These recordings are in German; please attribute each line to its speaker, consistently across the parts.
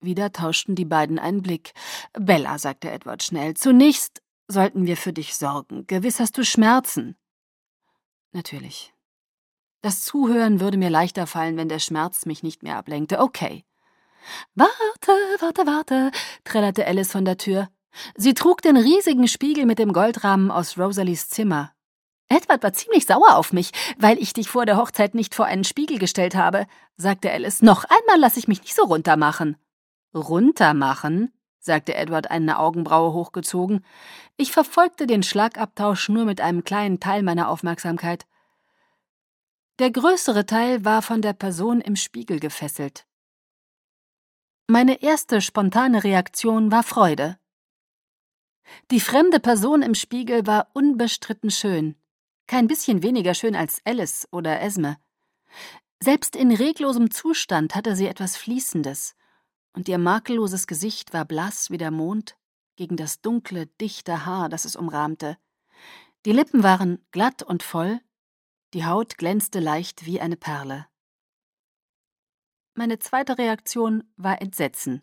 Speaker 1: Wieder tauschten die beiden einen Blick. »Bella«, sagte Edward schnell, »zunächst sollten wir für dich sorgen. Gewiss hast du Schmerzen.« »Natürlich. Das Zuhören würde mir leichter fallen, wenn der Schmerz mich nicht mehr ablenkte. Okay.« »Warte, warte, warte«, trällerte Alice von der Tür. Sie trug den riesigen Spiegel mit dem Goldrahmen aus Rosalies Zimmer. »Edward war ziemlich sauer auf mich, weil ich dich vor der Hochzeit nicht vor einen Spiegel gestellt habe«, sagte Alice. »Noch einmal lasse ich mich nicht so runtermachen.« »Runtermachen?«, sagte Edward, eine Augenbraue hochgezogen. Ich verfolgte den Schlagabtausch nur mit einem kleinen Teil meiner Aufmerksamkeit. Der größere Teil war von der Person im Spiegel gefesselt. Meine erste spontane Reaktion war Freude. Die fremde Person im Spiegel war unbestritten schön. Kein bisschen weniger schön als Alice oder Esme. Selbst in reglosem Zustand hatte sie etwas Fließendes, und ihr makelloses Gesicht war blass wie der Mond gegen das dunkle, dichte Haar, das es umrahmte. Die Lippen waren glatt und voll, die Haut glänzte leicht wie eine Perle. Meine zweite Reaktion war Entsetzen.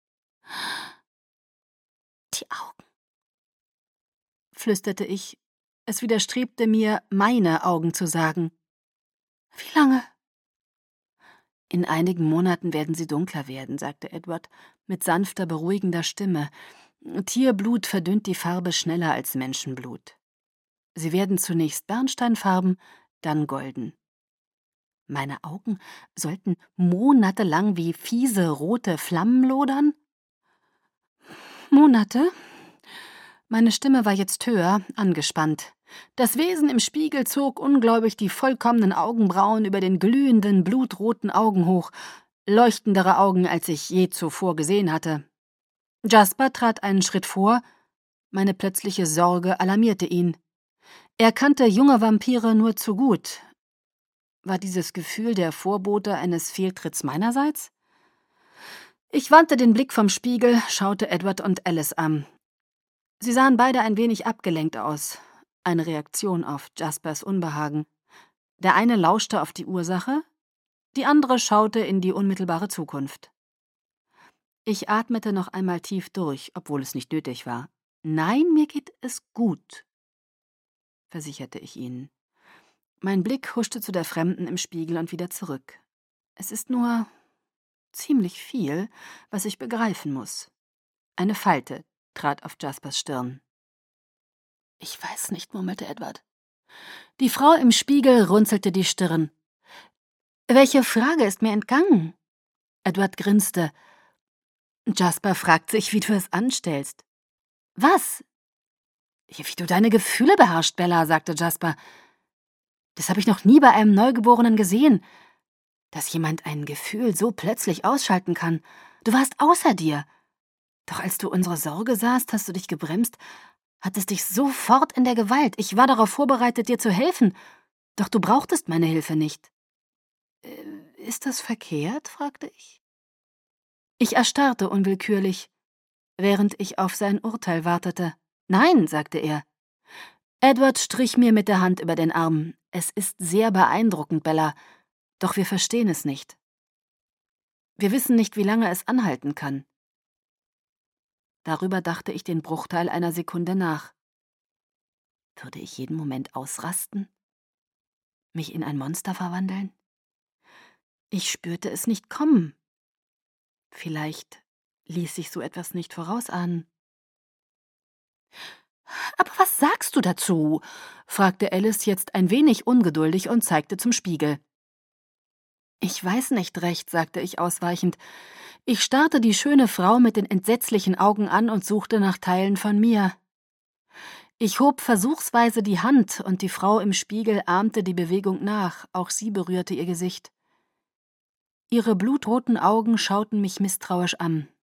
Speaker 1: »Die Augen«, flüsterte ich. Es widerstrebte mir, meine Augen zu sagen. »Wie lange?« »In einigen Monaten werden sie dunkler werden«, sagte Edward mit sanfter, beruhigender Stimme. »Tierblut verdünnt die Farbe schneller als Menschenblut. Sie werden zunächst bernsteinfarben, dann golden. Meine Augen sollten monatelang wie fiese, rote Flammen lodern?« »Monate?« Meine Stimme war jetzt höher, angespannt. Das Wesen im Spiegel zog ungläubig die vollkommenen Augenbrauen über den glühenden, blutroten Augen hoch, leuchtendere Augen, als ich je zuvor gesehen hatte. Jasper trat einen Schritt vor, meine plötzliche Sorge alarmierte ihn. Er kannte junge Vampire nur zu gut. War dieses Gefühl der Vorbote eines Fehltritts meinerseits? Ich wandte den Blick vom Spiegel, schaute Edward und Alice an. Sie sahen beide ein wenig abgelenkt aus, eine Reaktion auf Jaspers Unbehagen. Der eine lauschte auf die Ursache, die andere schaute in die unmittelbare Zukunft. Ich atmete noch einmal tief durch, obwohl es nicht nötig war. »Nein, mir geht es gut«, versicherte ich ihnen. Mein Blick huschte zu der Fremden im Spiegel und wieder zurück. Es ist nur ziemlich viel, was ich begreifen muss. Eine Falte trat auf Jaspers Stirn. »Ich weiß nicht«, murmelte Edward. Die Frau im Spiegel runzelte die Stirn. »Welche Frage ist mir entgangen?« Edward grinste. »Jasper fragt sich, wie du es anstellst.« »Was?« »Wie du deine Gefühle beherrschst, Bella«, sagte Jasper. »Das habe ich noch nie bei einem Neugeborenen gesehen, dass jemand ein Gefühl so plötzlich ausschalten kann. Du warst außer dir. Doch als du unsere Sorge sahst, hast du dich gebremst, hattest dich sofort in der Gewalt. Ich war darauf vorbereitet, dir zu helfen, doch du brauchtest meine Hilfe nicht.« »Ist das verkehrt?«, fragte ich. Ich erstarrte unwillkürlich, während ich auf sein Urteil wartete. »Nein«, sagte er. Edward strich mir mit der Hand über den Arm. »Es ist sehr beeindruckend, Bella, doch wir verstehen es nicht. Wir wissen nicht, wie lange es anhalten kann.« Darüber dachte ich den Bruchteil einer Sekunde nach. Würde ich jeden Moment ausrasten? Mich in ein Monster verwandeln? Ich spürte es nicht kommen. Vielleicht ließ sich so etwas nicht vorausahnen. »Aber was sagst du dazu?«, fragte Alice jetzt ein wenig ungeduldig und zeigte zum Spiegel. »Ich weiß nicht recht«, sagte ich ausweichend. Ich starrte die schöne Frau mit den entsetzlichen Augen an und suchte nach Teilen von mir. Ich hob versuchsweise die Hand, und die Frau im Spiegel ahmte die Bewegung nach, auch sie berührte ihr Gesicht. Ihre blutroten Augen schauten mich misstrauisch an.